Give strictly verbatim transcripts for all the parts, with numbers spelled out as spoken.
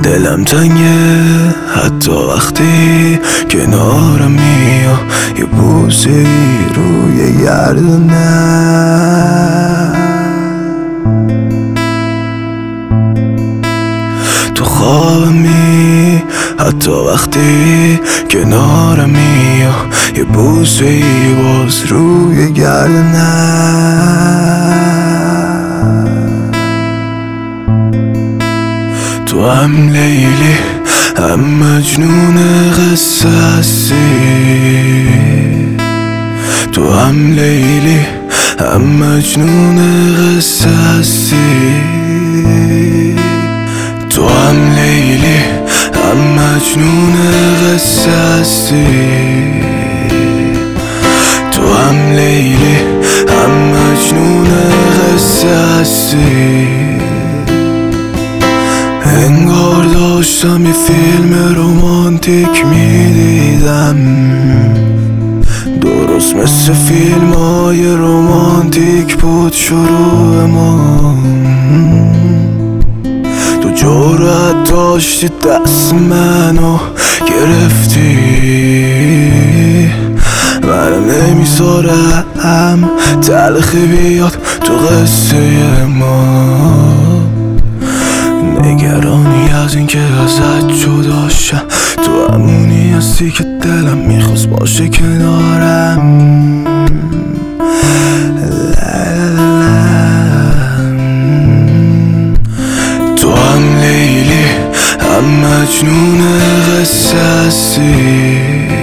دلم تنگه حتی وقتی کنارمی، یه بوسه روی گردنم. تو خوابمی حتی وقتی کنارمی، یه بوسه باز روی گردنم. تو هم لیلی هم مجنون قصه هستی، تو هم لیلی هم مجنون قصه هستی، تو هم لیلی هم مجنون قصه هستی، تو هم لیلی هم مجنون قصه هستی. انگار داشتم یه فیلم رومانتیک میدیدم، درست مثل فیلم های رومانتیک بود شروع ما. تو جرأت داشتی دست منو گرفتی، من نمیذارم تلخی بیاد تو قصه ما. نگرانی از این که ازت جدا شم، تو همونی هستی که دلم میخواست باشه کنارم. تو هم لیلی هم مجنون قصه هستی،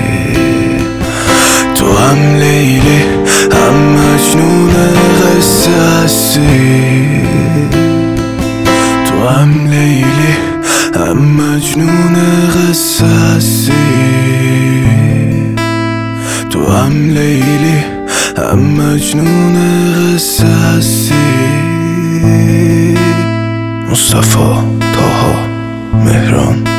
تو هم لیلی هم مجنون قصه هستی، تو هم لیلی هم مجنون قصه هستی، تو هم لیلی هم مجنون قصه هستی. مصطفی طاها مهران.